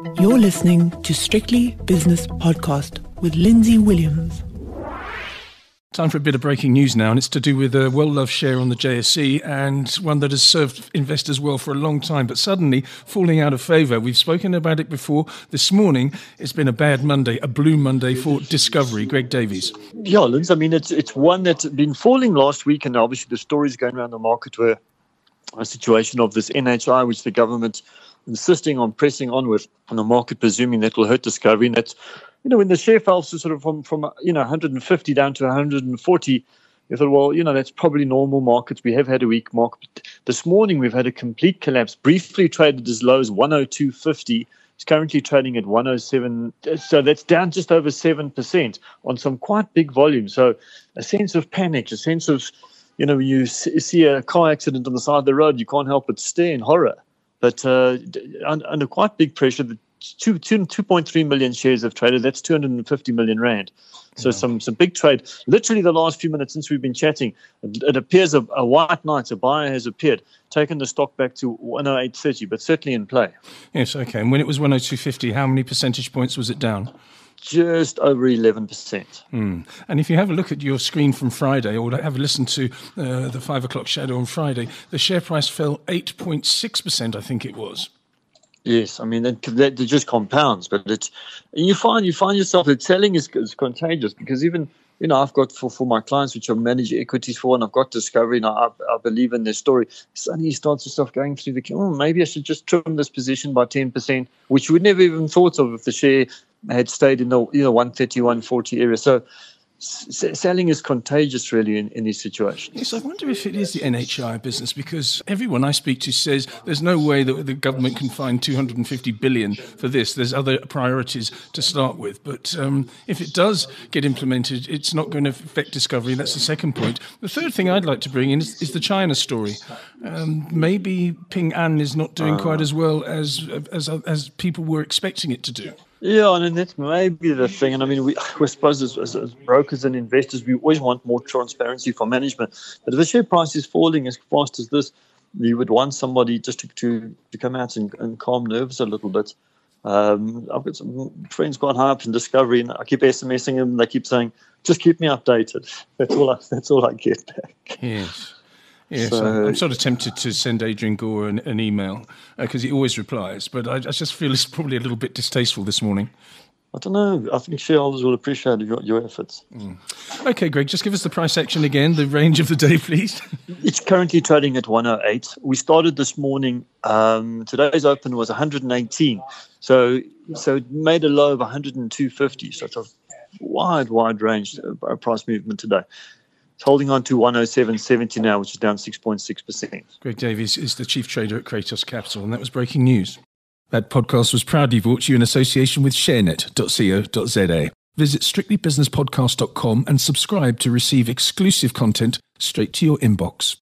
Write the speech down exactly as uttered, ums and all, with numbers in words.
You're listening to Strictly Business Podcast with Lindsay Williams. Time for a bit of breaking news now, and it's to do with a well-loved share on the J S E and one that has served investors well for a long time, but suddenly falling out of favour. We've spoken about it before. This morning, it's been a bad Monday, a blue Monday for Discovery. Greg Davies. Yeah, Linz, I mean, it's it's one that's been falling last week, and obviously the stories going around the market were a situation of this N H I, which the government insisting on pressing on with, and the market presuming that will hurt Discovery, and that's, you know, when the share fell to sort of from, from you know, one hundred fifty down to one hundred forty, you thought, well, you know, that's probably normal markets. We have had a weak market. This morning, we've had a complete collapse, briefly traded as low as one oh two fifty. It's currently trading at one oh seven. So that's down just over seven percent on some quite big volume. So a sense of panic, a sense of, you know, when you see a car accident on the side of the road, you can't help but stare in horror. But uh, under quite big pressure, the Two, two, two point three million shares have traded. That's two hundred fifty million rand. So yeah. some some big trade. Literally the last few minutes since we've been chatting, it, it appears a, a white knight, a buyer has appeared, taken the stock back to one oh eight thirty, but certainly in play. Yes, okay. And when it was one oh two fifty, how many percentage points was it down? Just over eleven percent. Mm. And if you have a look at your screen from Friday, or have a listen to uh, the five o'clock shadow on Friday, the share price fell eight point six percent, I think it was. Yes, I mean that, that just compounds, but it's and you find you find yourself that selling is, is contagious, because even, you know, I've got for, for my clients which I manage equities for, and I've got Discovery, and I, I believe in their story. Suddenly you start yourself going through the, oh, maybe I should just trim this position by ten percent, which you would never even thought of if the share had stayed in the, you know, one thirty, one forty area. So S- selling is contagious, really, in, in these situations. Yes, I wonder if it is the N H I business, because everyone I speak to says there's no way that the government can find two hundred fifty billion for this. There's other priorities to start with. But um, if it does get implemented, it's not going to affect Discovery. That's the second point. The third thing I'd like to bring in is, is the China story. Um, maybe Ping An is not doing uh, quite as well as, as as people were expecting it to do. Yeah, and that's maybe the thing. And I mean, we, we suppose as, as, as brokers and investors, we always want more transparency from management. But if the share price is falling as fast as this, you would want somebody just to to, to come out and, and calm nerves a little bit. Um, I've got some friends quite high up in Discovery, and I keep SMSing them. They keep saying, "Just keep me updated." That's all. I, that's all I get back. Yes. Yes, so, I'm sort of tempted to send Adrian Gore an, an email because uh, he always replies, but I, I just feel it's probably a little bit distasteful this morning. I don't know. I think shareholders will appreciate your, your efforts. Mm. Okay, Greg, just give us the price action again, the range of the day, please. It's currently trading at one oh eight. We started this morning. Um, today's open was one hundred eighteen. So so it made a low of one oh two fifty. So it's a wide, wide range uh, price movement today. It's holding on to one oh seven seventy now, which is down six point six percent. Greg Davies is the chief trader at Kratos Capital, and that was breaking news. That podcast was proudly brought to you in association with sharenet dot co dot za. Visit strictly business podcast dot com and subscribe to receive exclusive content straight to your inbox.